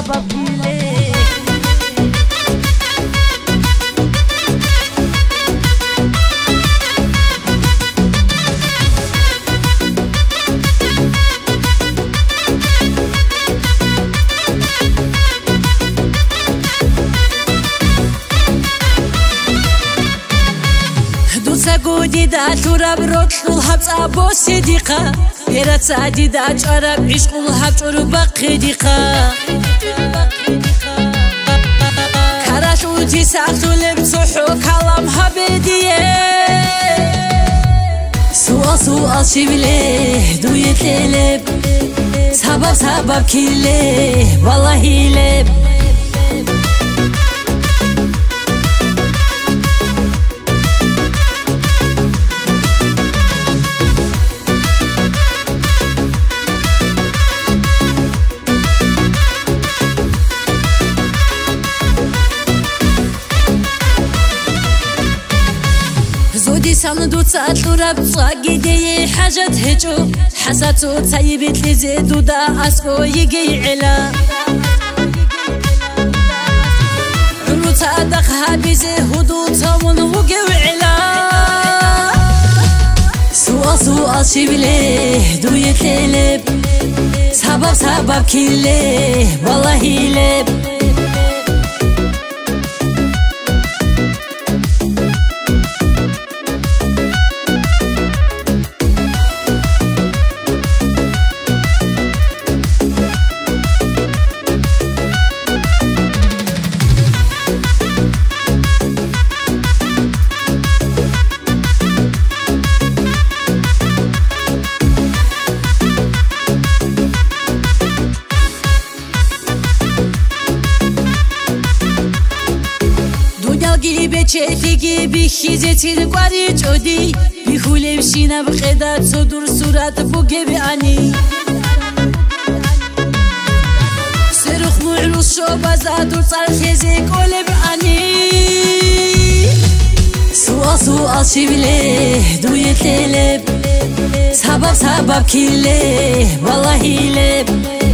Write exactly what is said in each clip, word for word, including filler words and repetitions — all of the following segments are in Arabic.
سبب كيلي ساقودي دا تراب روتلو الهبس أبو صديقة إيرات سعدي دا جرب عشقو الهبس ربق ديقة كراش وجي ساقتو لبسوحو كلامها بديه سؤال سؤال شبليه دويت ليلب سبب سبب كيليه والله لب زودي ساندو تسألو ربطا قيدي حاجة هجو حساتو تسيبت لي زيدو دا أسكو يجي علا علو تادقها بيزي هدو تاون وقو علا سؤال سؤال شبليه دويت ليلب سبب سبب كيليه والله لب بچه‌تی بیخیزه تیر قاری جودی بیخوله بشینه بقدر صدور صورت بوگه بیانی سرخ معروس شو بزادور سرخیزه کله بیانی سؤال سؤال شبله دویت لب سبب سبب کیله والله لب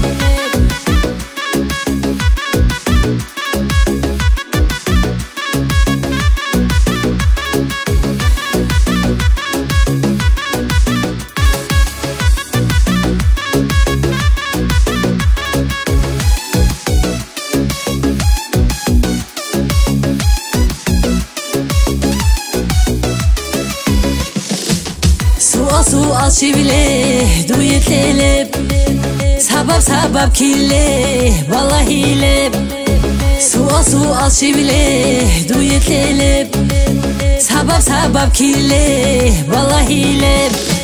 سؤال شبليه دويت لب سبب سبب كيليه والله لب سؤال سؤال شبليه دويت لب سبب سبب كيليه والله لب